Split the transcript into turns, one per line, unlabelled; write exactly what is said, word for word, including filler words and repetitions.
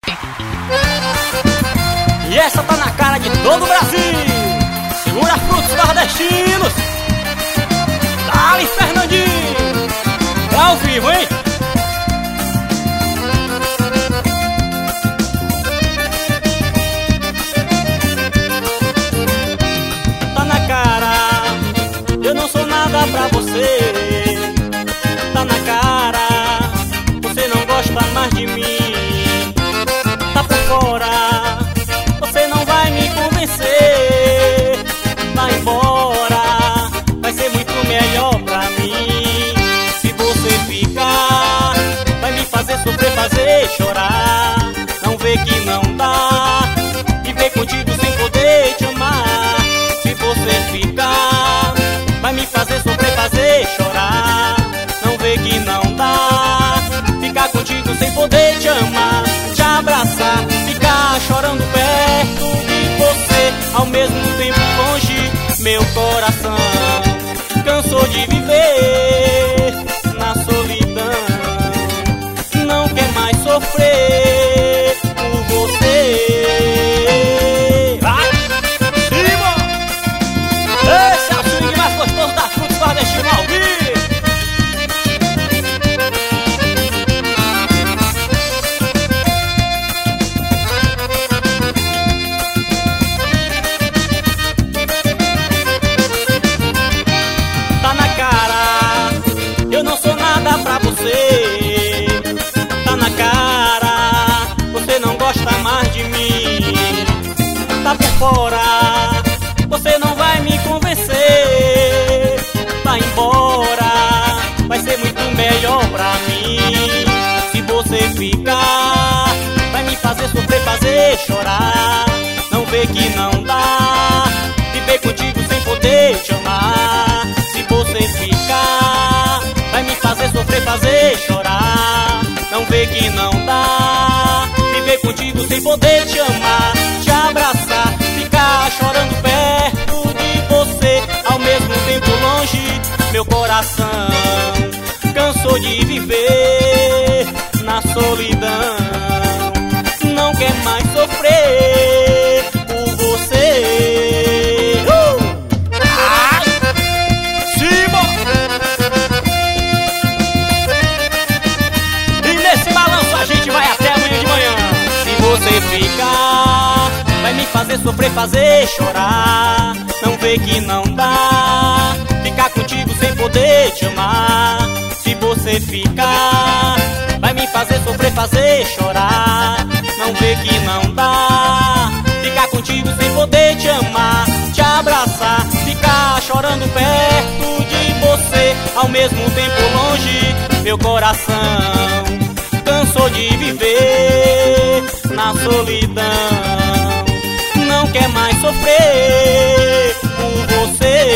E essa tá na cara de todo o Brasil. Segura frutos nordestinos. Dali, Fernandinho. É ao vivo, hein? Tá na cara, eu não sou nada pra você. Tá na cara, você não gosta mais de mim. Tá por fora, você não vai me convencer. Vai embora, vai ser muito melhor pra mim. Se você ficar, vai me fazer sofrer, fazer chorar. Não vê que não dá viver contigo sem poder te amar. Se você ficar, vai me fazer sofrer, fazer chorar. Não vê que não dá ficar contigo sem poder te amar. Te abraçar, ficar chorando perto de você, ao mesmo tempo longe. Meu coração cansou de viver na solidão, não quer mais sofrer por você. Vai! Cima! Esse é o swing mais gostoso da Frutos Nordestinos ao vivo. Tá na cara, eu não sou nada pra você. Tá na cara, você não gosta mais de mim. Tá por fora, você não vai me convencer. Vai embora, vai ser muito melhor pra mim. Se você ficar, vai me fazer sofrer, fazer chorar. Não vê que não dá viver contigo sem poder te amar. Se você ficar, vai me fazer sofrer, fazer chorar. Não vê que não dá viver contigo sem poder te amar. Te abraçar, ficar chorando perto de você, ao mesmo tempo longe. Meu coração cansou de viver na solidão, não quer mais sofrer por você. uh! Ai! Cima! E nesse balanço a gente vai até amanhã de manhã. Se você ficar, vai me fazer sofrer, fazer chorar. Não vê que não dá ficar contigo sem poder te amar. Se você ficar, vai me fazer sofrer, fazer chorar. Não vê que não dá ficar contigo sem poder te amar. Te abraçar, ficar chorando perto de você, ao mesmo tempo longe. Meu coração cansou de viver na solidão, não quer mais sofrer por você.